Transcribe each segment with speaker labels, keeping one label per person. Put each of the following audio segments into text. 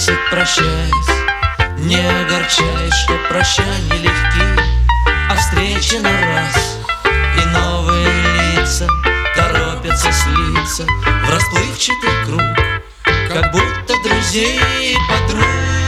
Speaker 1: просит, прощаясь, не огорчаясь, что прощанья легки, а встречи на раз, и новые лица торопятся слиться в расплывчатый круг, как будто друзей и подруг.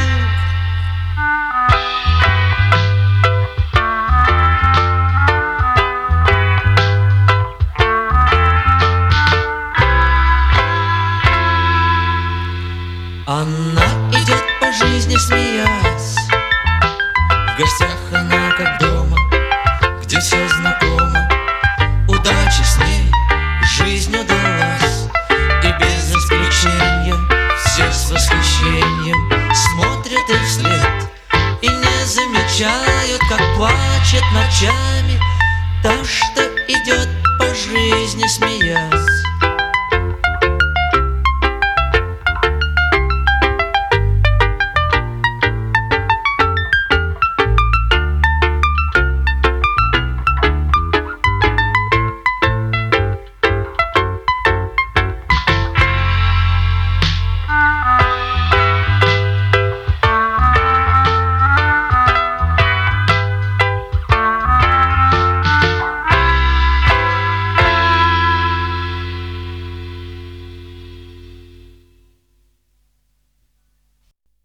Speaker 1: Она идет по жизни, смеясь, в гостях она как дома, где все знакомо. Удача с ней, жизнь удалась, и без исключения все с восхищением смотрят ей вслед и не замечают, как плачет ночами та, что идет по жизни, смеясь.